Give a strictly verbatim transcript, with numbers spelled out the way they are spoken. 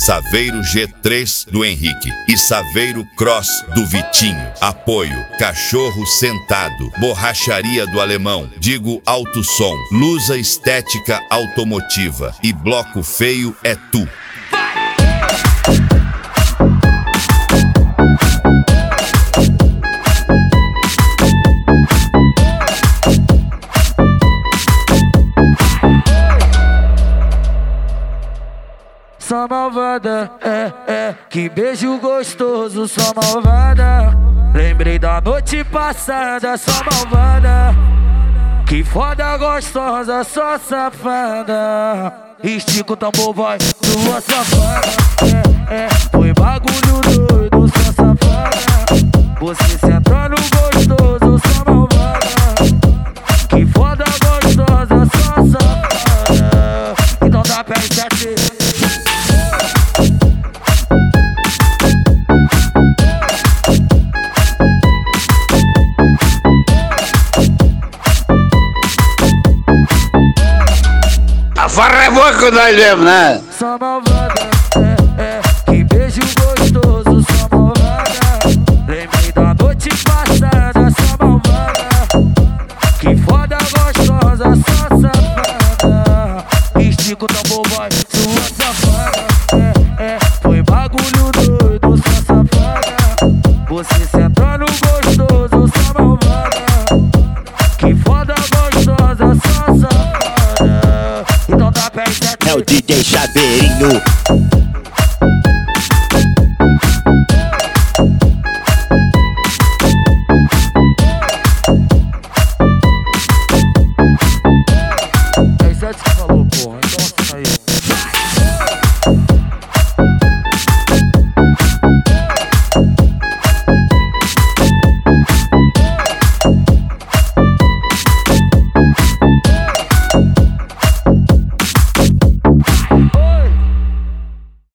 Saveiro G três do Henrique e Saveiro Cross do Vitinho. Apoio Cachorro Sentado, Borracharia do Alemão, Digo Alto Som, Lusa Estética Automotiva e Bloco Feio é Tu. Só malvada, é, é, que beijo gostoso, só malvada. Lembrei da noite passada, só malvada. Que foda gostosa, só safada. Estica o tambor, vai, sua safada. É, é, foi bagulho doido, só safada. Você sentando gostoso, só malvada. Que foda gostosa, só safada. Então dá pra esquecer. A farra é boa que nós vemos, né? Só malvada, é, é, que beijo gostoso, só malvada. Lembrei da noite passada, só malvada. Que foda gostosa, só safada. Estica o tambor, vai, sua safada. É, é, foi bagulho doido, só safada. Você sentando gostoso, só malvada. Que foda gostosa, só safada. Então dá pra É o D J Chaveirinho.